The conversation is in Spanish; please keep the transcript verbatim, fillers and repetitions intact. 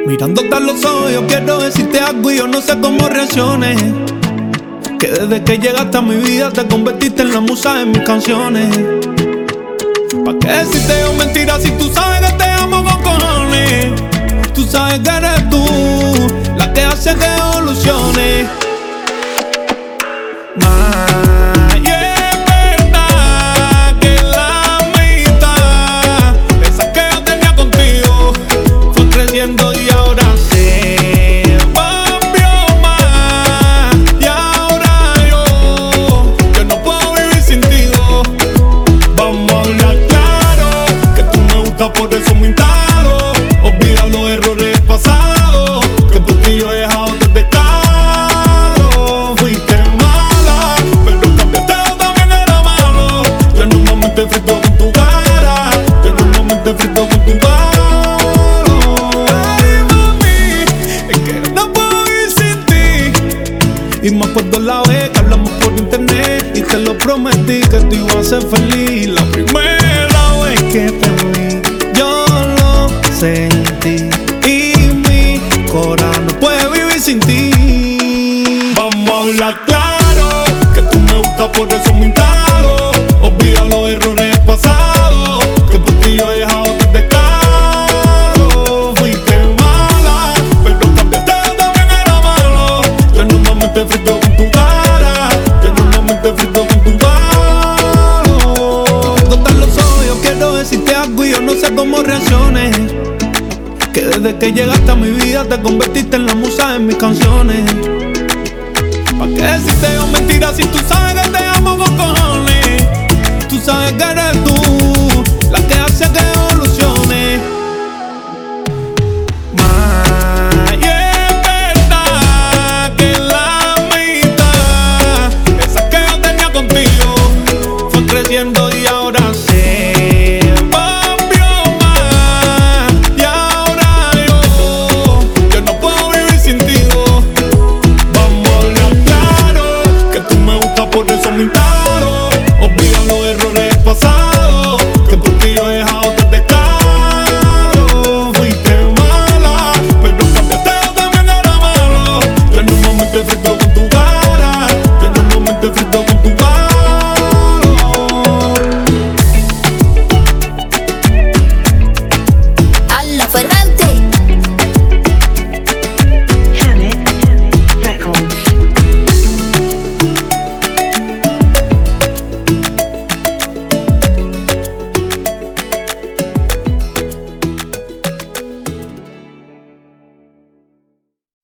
Mirándote a los ojos yo quiero decirte algo y yo no sé cómo reacciones. Que desde que llegaste a mi vida te convertiste en la musa de mis canciones. ¿Pa' qué decirte yo mentiras si tú sabes que te amo con cojones? Tú sabes que eres tú la que hace que evolucione. Ma, y es verdad que la mitad de esa que yo tenía contigo fue creciendo y ahora se cambió más. Y ahora yo, yo no puedo vivir sin ti. Vamos a hablar claro, que tú me gustas, por eso me instalo. Olvida los errores pasados, que por ti yo he dejado de pecado. Fuiste mala, pero cambiaste, yo también era malo. Yo en un momento frito con tu cara, yo en un momento frito con tu palo. Ay, mami, es que no puedo vivir sin ti. Y me acuerdo la vez que hablamos por internet y te lo prometí que tú ibas a ser feliz. La primera vez que te vi yo lo sentí y mi corazón no puede vivir sin ti. Vamos a hablar claro, que tú me gustas, por eso me instalo. Olvida los errores pasados, que por ti yo he dejado de pecado. Fuiste mala, pero cambiaste, yo también era malo. Yo en un momento frito con tu cara, yo en un momento frito con tu palo. Total los ojos, yo quiero decirte algo y yo no sé cómo reacciones. Que desde que llegaste a mi vida te convertiste en la musa de mis canciones. ¿Pa' qué decirte yo mentiras si tú sabes que te amo con cojones? Tú sabes que eres tú la que hace que evolucione. Ma, y es verdad que la mitad de esa que yo tenía contigo fue creciendo y ahora se cambió más. Y ahora yo, yo no puedo vivir sin ti. Vamos a hablar claro, que tú me gustas, por eso me instalo.